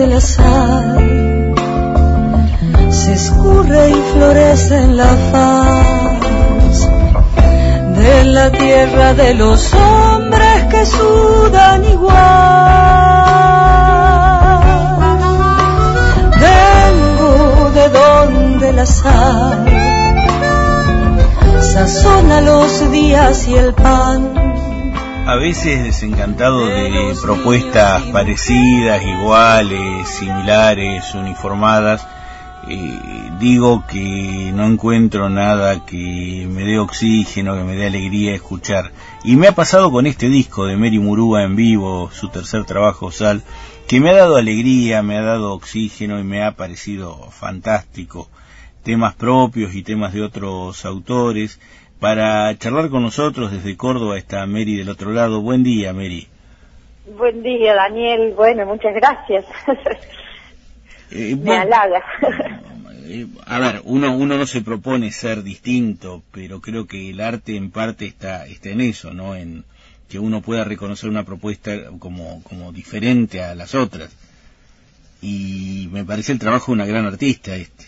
de la sal se escurre y florece en la faz de la tierra de los hombres que sudan igual. Vengo de donde la sal sazona los días y el pan. A veces desencantado de propuestas parecidas, iguales, similares, uniformadas, digo que no encuentro nada que me dé oxígeno, que me dé alegría escuchar. Y me ha pasado con este disco de Mary Murúa en vivo, su tercer trabajo, Sal, que me ha dado alegría, me ha dado oxígeno y me ha parecido fantástico. Temas propios y temas de otros autores. Para charlar con nosotros desde Córdoba está Mary del otro lado. Buen día, Mary. Buen día, Daniel. Bueno, muchas gracias. Me halaga. A ver, uno no se propone ser distinto, pero creo que el arte en parte está en eso, ¿no? En que uno pueda reconocer una propuesta como diferente a las otras. Y me parece el trabajo de una gran artista este.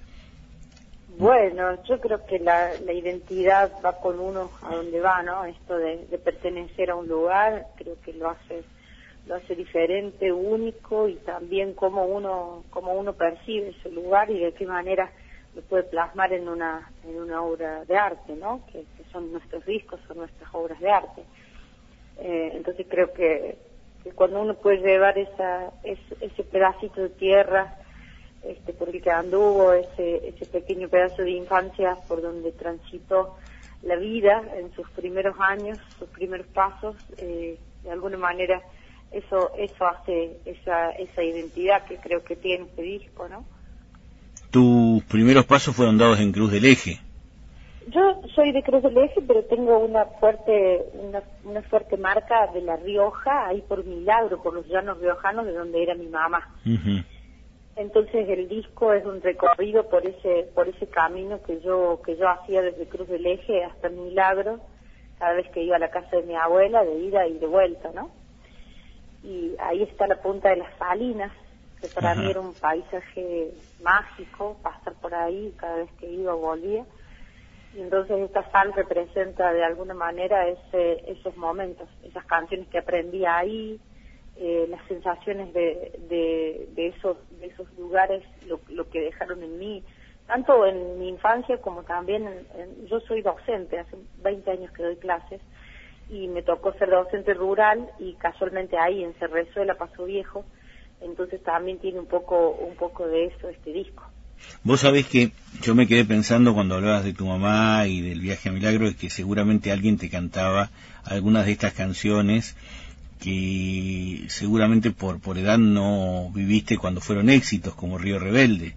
Bueno, yo creo que la identidad va con uno a donde va, ¿no? Esto de pertenecer a un lugar, creo que lo hace diferente, único, y también cómo uno percibe ese lugar y de qué manera lo puede plasmar en una obra de arte, ¿no? Que son nuestros discos, son nuestras obras de arte. Entonces creo que cuando uno puede llevar ese pedacito de tierra por el que anduvo, ese pequeño pedazo de infancia por donde transitó la vida en sus primeros años, sus primeros pasos, de alguna manera eso hace esa identidad que creo que tiene este disco, ¿no? ¿Tus primeros pasos fueron dados en Cruz del Eje? Yo soy de Cruz del Eje, pero tengo una fuerte marca de La Rioja, ahí por Milagro, por los llanos riojanos, de donde era mi mamá. Uh-huh. Entonces el disco es un recorrido por ese camino que yo hacía desde Cruz del Eje hasta Milagro, cada vez que iba a la casa de mi abuela, de ida y de vuelta, ¿no? Y ahí está la punta de las Salinas, que para mí era un paisaje mágico, pasar por ahí cada vez que iba o volvía. Y entonces esta sal representa de alguna manera esos momentos, esas canciones que aprendí ahí, las sensaciones de esos lugares, lo que dejaron en mí, tanto en mi infancia como también yo soy docente, hace 20 años que doy clases, y me tocó ser docente rural, y casualmente ahí en Cerrezuela, Paso Viejo, entonces también tiene un poco de eso este disco. Vos sabés que yo me quedé pensando cuando hablabas de tu mamá y del viaje a Milagro, es que seguramente alguien te cantaba algunas de estas canciones que seguramente por edad no viviste cuando fueron éxitos, como Río Rebelde.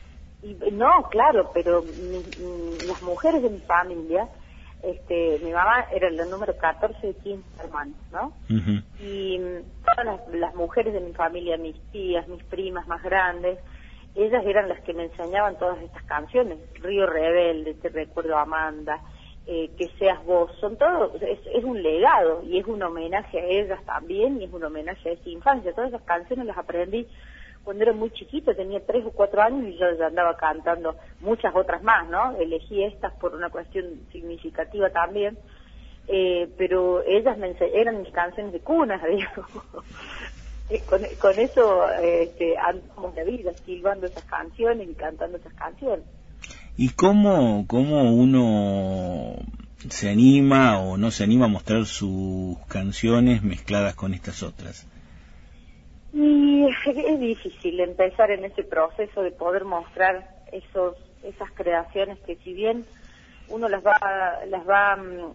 No, claro, pero las mujeres de mi familia, mi mamá era la número 14 de 15 hermanos, ¿no? Uh-huh. Y todas las mujeres de mi familia, mis tías, mis primas más grandes, ellas eran las que me enseñaban todas estas canciones. Río Rebelde, Te recuerdo, Amanda, Que seas vos, son todos, es un legado y es un homenaje a ellas también, y es un homenaje a esa infancia. Todas esas canciones las aprendí cuando era muy chiquita, tenía 3 o 4 años, y yo ya andaba cantando muchas otras más, ¿no? Elegí estas por una cuestión significativa también, pero ellas eran mis canciones de cuna, digo. Con eso andamos la vida, silbando esas canciones y cantando esas canciones. ¿Y cómo uno se anima o no se anima a mostrar sus canciones mezcladas con estas otras? Y es difícil empezar en ese proceso de poder mostrar esas creaciones que, si bien uno las va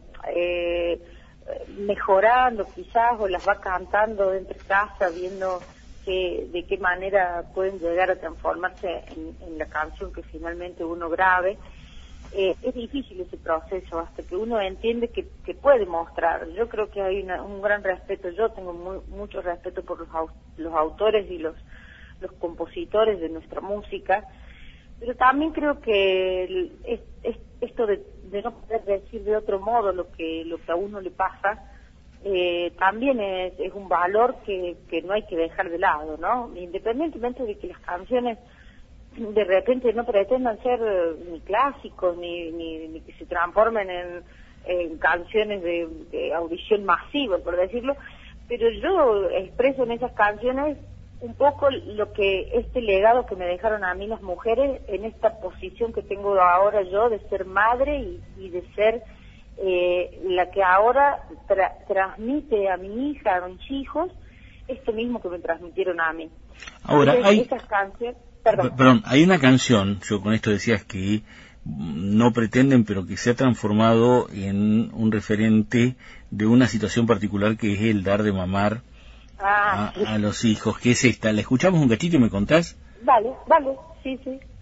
mejorando quizás, o las va cantando dentro de casa, viendo de qué manera pueden llegar a transformarse en la canción que finalmente uno grabe, es difícil ese proceso hasta que uno entiende que puede mostrar. Yo creo que hay un gran respeto, yo tengo mucho respeto por los autores y los compositores de nuestra música, pero también creo que esto de no poder decir de otro modo lo que a uno le pasa, también es un valor que no hay que dejar de lado, ¿no? Independientemente de que las canciones de repente no pretendan ser ni clásicos ni que se transformen en canciones de audición masiva, por decirlo, pero yo expreso en esas canciones un poco lo que este legado que me dejaron a mí las mujeres en esta posición que tengo ahora yo de ser madre y de ser la que ahora transmite a mi hija, a mis hijos, esto mismo que me transmitieron a mí. Ahora, entonces, esas canciones, perdón, hay una canción, yo con esto decías que no pretenden, pero que se ha transformado en un referente de una situación particular que es el dar de mamar a los hijos, que es esta. ¿La escuchamos un cachito y me contás? Vale, sí.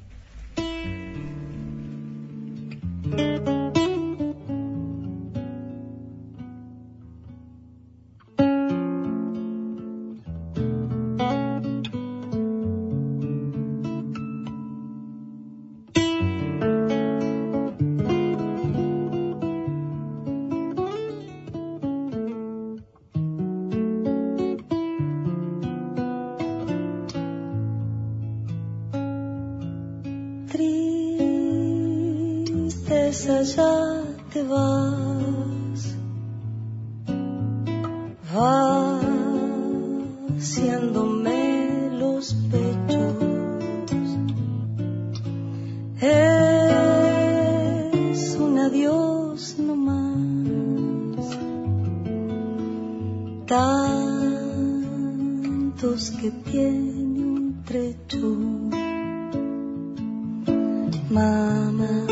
Ya te vas vaciándome los pechos, es un adiós nomás, tantos que tiene un trecho, mamá.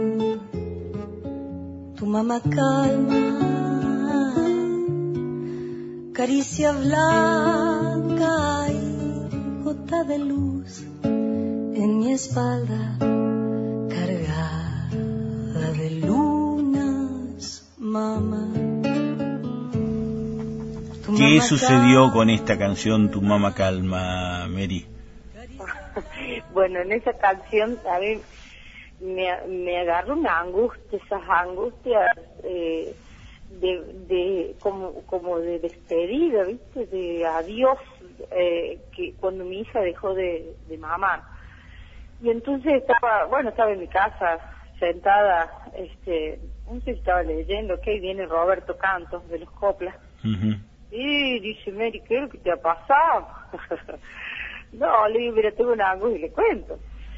Tu mamá calma, caricia blanca y gota de luz en mi espalda, cargada de lunas, mamá. ¿Qué sucedió con esta canción, Tu Mamá Calma, Mary? Bueno, en esa canción, a ver, me agarró una angustia, esas angustias como de despedida, ¿viste? De adiós, que cuando mi hija dejó de mamar. Y entonces estaba en mi casa, sentada, no sé si estaba leyendo, que viene Roberto Cantos de los Coplas. Uh-huh. Y dice, Mary, ¿qué es lo que te ha pasado? No, le digo, mira, tengo una angustia y le cuento.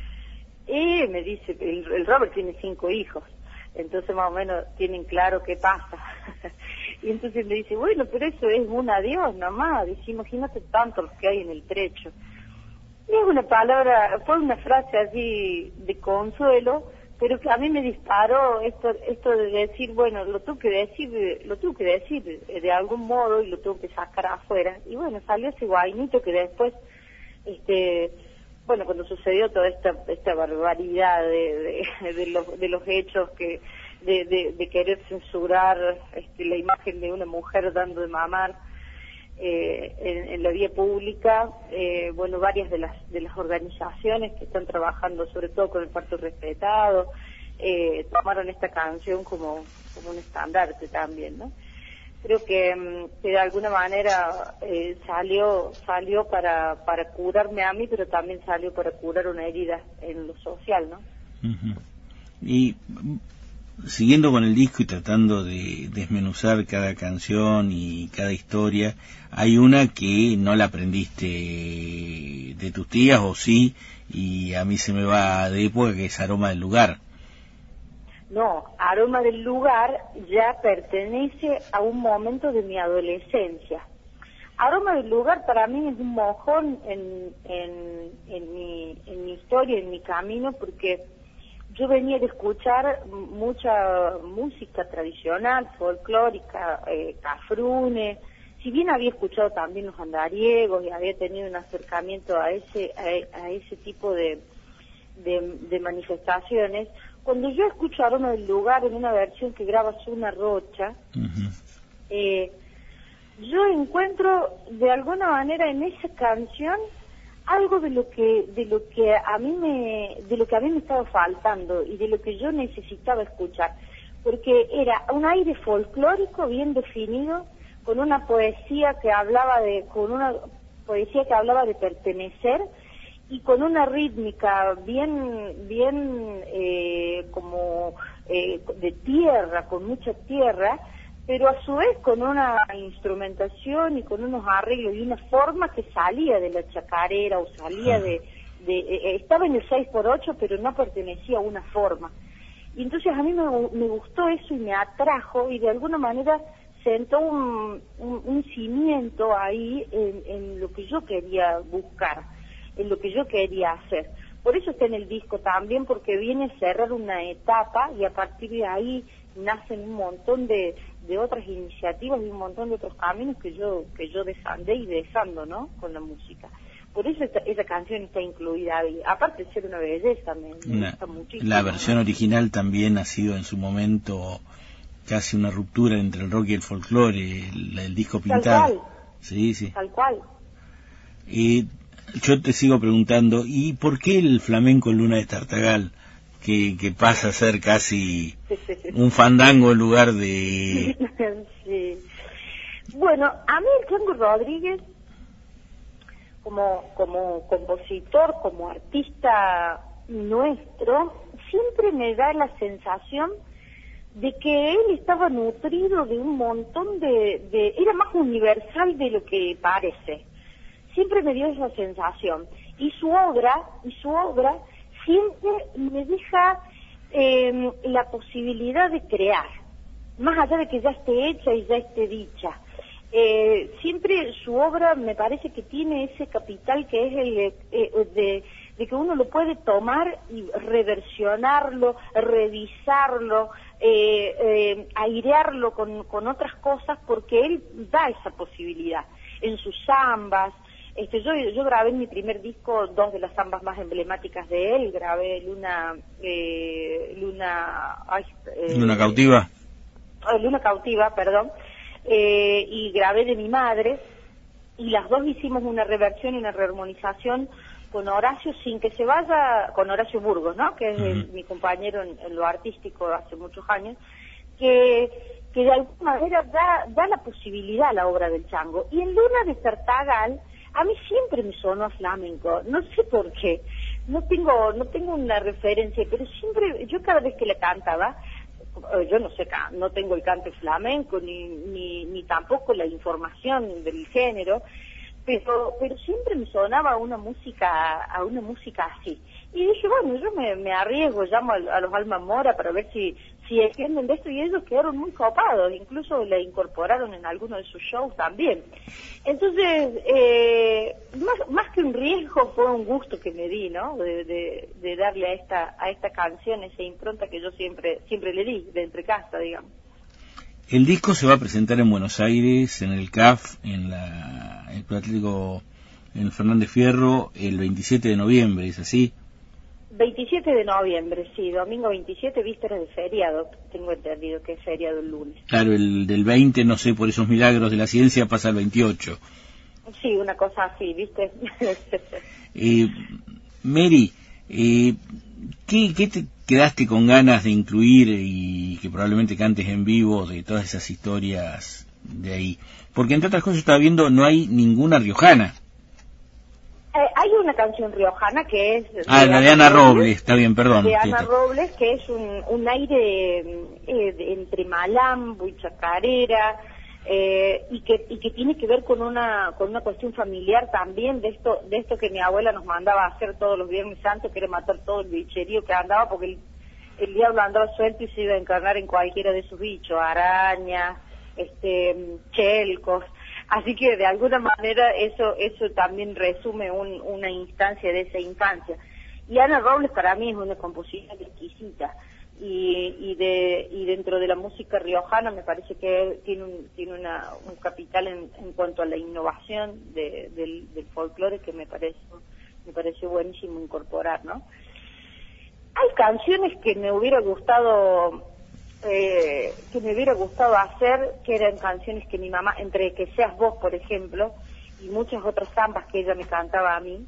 Y me dice, el Robert tiene 5 hijos, entonces más o menos tienen claro qué pasa. Y entonces me dice, bueno, pero eso es un adiós nomás, dice, imagínate tanto los que hay en el trecho. Y es una palabra, fue una frase así de consuelo, pero que a mí me disparó esto de decir, bueno, lo tengo que decir de algún modo y lo tengo que sacar afuera. Y bueno, salió ese guainito que después, bueno, cuando sucedió toda esta barbaridad de los hechos de querer censurar la imagen de una mujer dando de mamar en la vía pública, bueno, varias de las organizaciones que están trabajando sobre todo con el parto respetado tomaron esta canción como un estandarte también, ¿no? Creo que de alguna manera salió para curarme a mí, pero también salió para curar una herida en lo social, ¿no? Uh-huh. Y siguiendo con el disco y tratando de desmenuzar cada canción y cada historia, hay una que no la aprendiste de tus tías, o sí, y a mí se me va de época, que es Aroma del Lugar. No, Aroma del Lugar ya pertenece a un momento de mi adolescencia. Aroma del Lugar para mí es un mojón en mi historia, en mi camino, porque yo venía de escuchar mucha música tradicional, folclórica, cafrune. Si bien había escuchado también los andariegos y había tenido un acercamiento a ese tipo de manifestaciones, cuando yo escucho Aroma del Lugar en una versión que graba Zuna Rocha, uh-huh, yo encuentro de alguna manera en esa canción algo de lo que a mí me estaba faltando y de lo que yo necesitaba escuchar, porque era un aire folclórico bien definido, con una poesía que hablaba de pertenecer, y con una rítmica bien como de tierra, con mucha tierra, pero a su vez con una instrumentación y con unos arreglos y una forma que salía de la chacarera o salía estaba en el 6x8, pero no pertenecía a una forma. Y entonces a mí me gustó eso y me atrajo, y de alguna manera sentó un cimiento ahí en lo que yo quería buscar, en lo que yo quería hacer. Por eso está en el disco también, porque viene a cerrar una etapa y a partir de ahí nacen un montón de otras iniciativas y un montón de otros caminos que yo desandé y desando, ¿no?, con la música. Por eso esa canción está incluida ahí. Aparte de ser una belleza, me gusta muchísimo. La versión original también ha sido en su momento casi una ruptura entre el rock y el folclore, el disco pintado. Tal cual. Sí. Tal cual. Y yo te sigo preguntando, ¿y por qué el flamenco en Luna de Tartagal, que pasa a ser casi un fandango en lugar de... Sí. Bueno, a mí el Chango Rodríguez, como compositor, como artista nuestro, siempre me da la sensación de que él estaba nutrido de un montón era más universal de lo que parece. Siempre me dio esa sensación. Y su obra siempre me deja la posibilidad de crear, más allá de que ya esté hecha y ya esté dicha. Siempre su obra me parece que tiene ese capital que es de que uno lo puede tomar y reversionarlo, revisarlo, airearlo con otras cosas, porque él da esa posibilidad. En sus zambas, yo grabé en mi primer disco 2 de las zambas más emblemáticas de él, grabé Luna Cautiva. Luna Cautiva, perdón. Y grabé de mi madre, y las dos hicimos una reversión y una rearmonización con Horacio, sin que se vaya, con Horacio Burgos, ¿no?, que es mi compañero en lo artístico hace muchos años, que de alguna manera da la posibilidad a la obra del Chango. Y en Luna de Tartagal a mí siempre me sonó a flamenco, no sé por qué, no tengo una referencia, pero siempre, yo cada vez que la cantaba, yo no tengo el cante flamenco ni tampoco la información del género, pero siempre me sonaba a una música así. Y dije, bueno, yo me arriesgo, llamo a los Alma Mora para ver si entienden de esto, y ellos quedaron muy copados, incluso la incorporaron en alguno de sus shows también. Entonces, más que un riesgo, fue un gusto que me di, ¿no?, de darle a esta canción esa impronta que yo siempre le di, de entre casa, digamos. El disco se va a presentar en Buenos Aires, en el CAF, en el Club Atlético en Fernández Fierro, el 27 de noviembre, ¿es así? 27 de noviembre, sí, domingo 27, vísperas de feriado, tengo entendido que es feriado el lunes. Claro, el del 20, no sé, por esos milagros de la ciencia, pasa al 28. Sí, una cosa así, ¿viste? Mary, ¿qué te quedaste con ganas de incluir y que probablemente cantes en vivo de todas esas historias de ahí? Porque entre otras cosas estaba viendo, no hay ninguna riojana. Hay una canción riojana que es... la de Ana Robles, está bien, perdón. De Ana Robles, que es un aire entre malambo y chacarera, y que tiene que ver con una cuestión familiar también, de esto que mi abuela nos mandaba a hacer todos los Viernes Santos, que era matar todo el bicherío que andaba, porque el diablo andaba suelto y se iba a encarnar en cualquiera de esos bichos, arañas, chelcos. Así que de alguna manera eso también resume una instancia de esa infancia. Y Ana Robles para mí es una compositora exquisita, y dentro de la música riojana me parece que tiene un capital en cuanto a la innovación del folclore que me pareció buenísimo incorporar, ¿no? Hay canciones que me hubiera gustado hacer, que eran canciones que mi mamá, entre Que Seas Vos, por ejemplo, y muchas otras zambas que ella me cantaba a mí,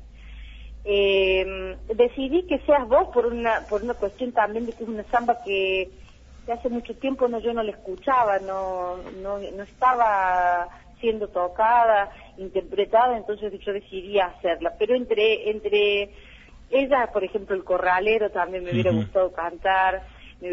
decidí Que Seas Vos por una cuestión también de que es una zamba que hace mucho tiempo yo no la escuchaba, no estaba siendo tocada, interpretada, entonces yo decidí hacerla. Pero entre ella, por ejemplo, El Corralero también me hubiera gustado cantar,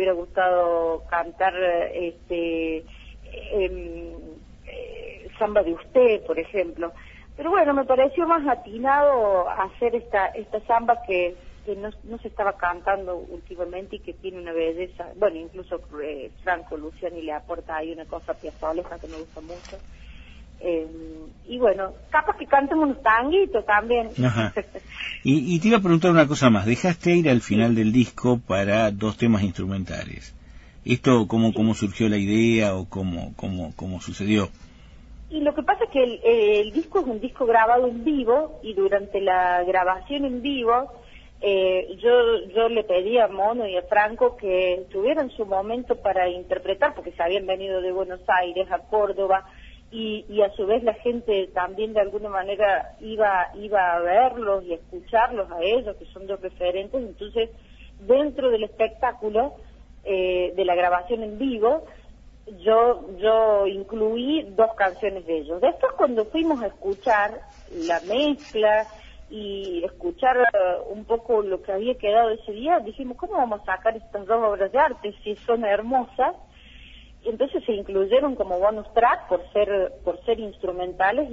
Samba de Usted, por ejemplo. Pero bueno, me pareció más atinado hacer esta samba que no se estaba cantando últimamente y que tiene una belleza. Bueno, incluso Franco Luciani le aporta ahí una cosa piazzoleja que me gusta mucho. Y bueno, capaz que cantemos unos tanguitos también. Ajá. Y te iba a preguntar una cosa más. Dejaste ir al final del disco para 2 temas instrumentales. ¿Esto cómo surgió la idea o cómo sucedió? Y lo que pasa es que el disco es un disco grabado en vivo, y durante la grabación en vivo yo le pedí a Mono y a Franco que tuvieran su momento para interpretar, porque se habían venido de Buenos Aires a Córdoba, y a su vez la gente también de alguna manera iba a verlos y a escucharlos a ellos, que son 2 referentes. Entonces, dentro del espectáculo de la grabación en vivo, yo incluí 2 canciones de ellos. Después, cuando fuimos a escuchar la mezcla y escuchar un poco lo que había quedado ese día, dijimos, ¿cómo vamos a sacar estas 2 obras de arte si son hermosas? Entonces se incluyeron como bonus track por ser instrumentales y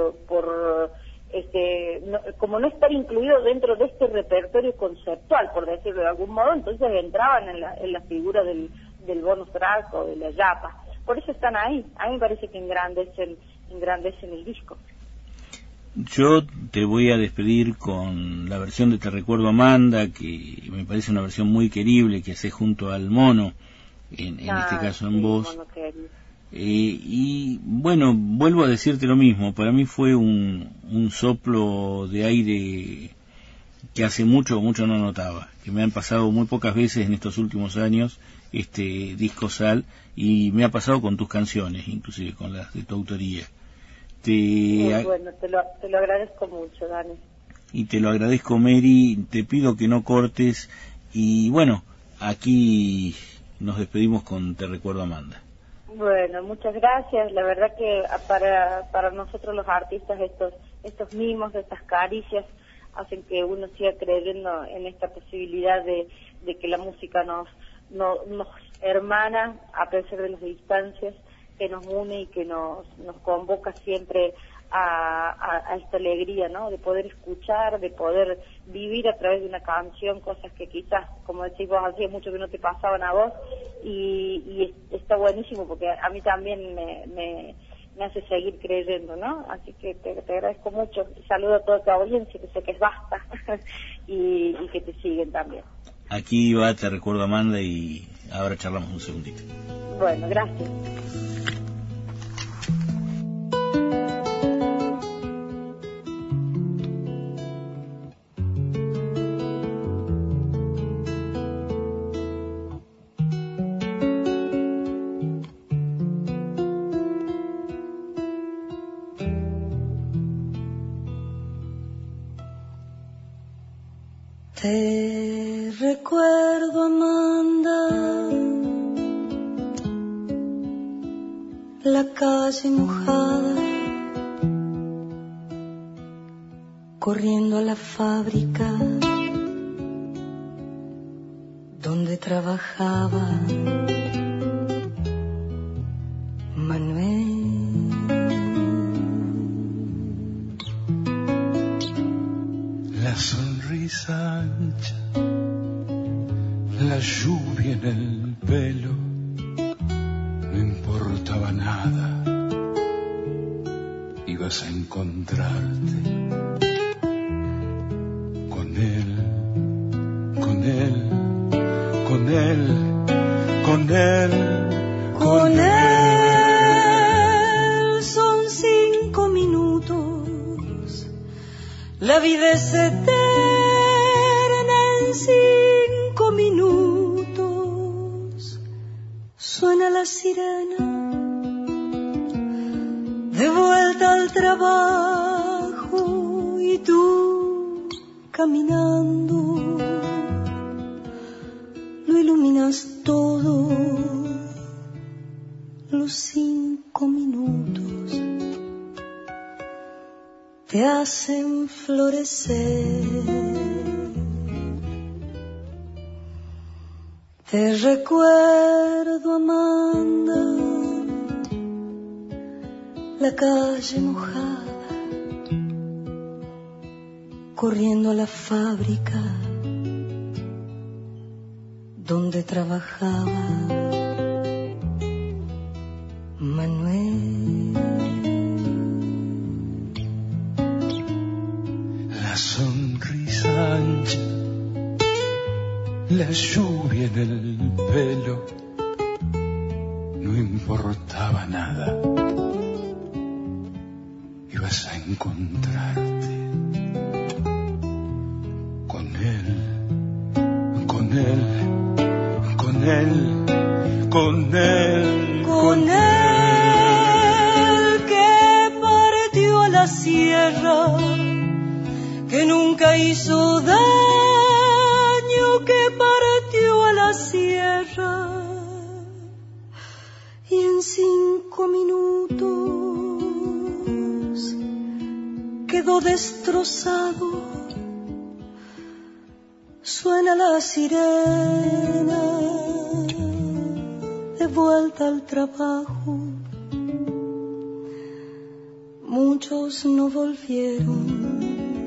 como no estar incluidos dentro de este repertorio conceptual, por decirlo de algún modo. Entonces entraban en la figura del bonus track o de la yapa. Por eso están ahí. A mí me parece que engrandecen el disco. Yo te voy a despedir con la versión de Te Recuerdo Amanda, que me parece una versión muy querible que haces junto al Mono, en este caso en voz. Y bueno, vuelvo a decirte lo mismo. Para mí fue un soplo de aire que hace mucho no notaba, que me han pasado muy pocas veces en estos últimos años este disco Sal, y me ha pasado con tus canciones, inclusive con las de tu autoría. Bueno, te lo agradezco mucho, Dani. Y te lo agradezco, Mary. Te pido que no cortes, y bueno, aquí nos despedimos con Te Recuerdo Amanda. Bueno, muchas gracias. La verdad que para nosotros los artistas estos mimos, estas caricias, hacen que uno siga creyendo en esta posibilidad de que la música nos hermana a pesar de las distancias, que nos une y que nos convoca siempre a esta alegría, ¿no? De poder escuchar, de poder vivir a través de una canción cosas que quizás, como decís vos, hacía mucho que no te pasaban a vos, y está buenísimo porque a mí también me hace seguir creyendo, ¿no? Así que te agradezco mucho. Saludo a toda tu audiencia, que sé que es vasta, y que te siguen también. Aquí va Te Recuerdo Amanda, y ahora charlamos un segundito. Bueno, gracias. Te recuerdo, Amanda, la calle mojada, corriendo a la fábrica donde trabajaba Manuel. La sonrisa ancha, la lluvia en el pelo, no importaba nada, ibas a encontrarte con él, con él, con él, con él, con él. Son 5 minutos, la vida es eterna en 5 minutos. Suena la sirena, de vuelta al trabajo, y tú caminando, lo ilumina apenas todos los 5 minutos te hacen florecer. Te recuerdo, Amanda, la calle mojada, corriendo a la fábrica donde trabajaba Manuel. La sonrisa ancha, la lluvia en el pelo, no importaba nada. Ibas a encontrarte con él, con él, con él, con él, con él que partió a la sierra, que nunca hizo daño, que partió a la sierra y en 5 minutos quedó destrozado. Suena la sirena de vuelta al trabajo. Muchos no volvieron,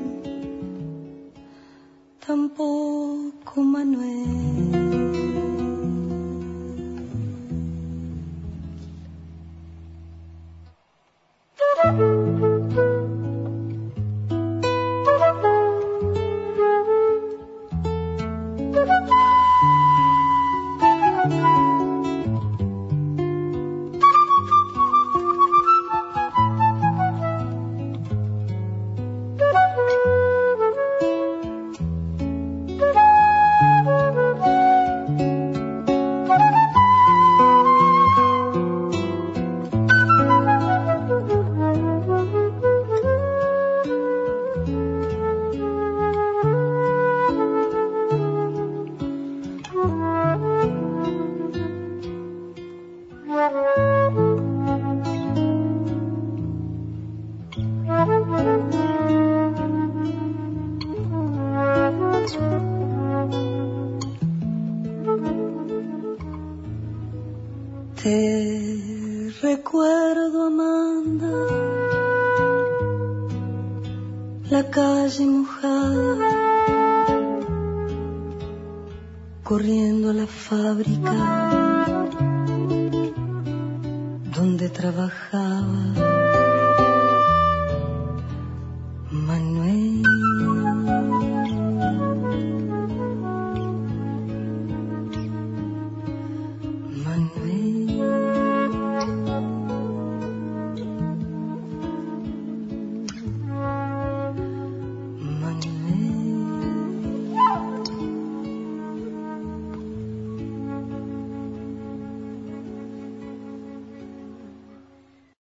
tampoco Manuel. Te recuerdo, Amanda, la calle mojada, corriendo a la fábrica donde trabajaba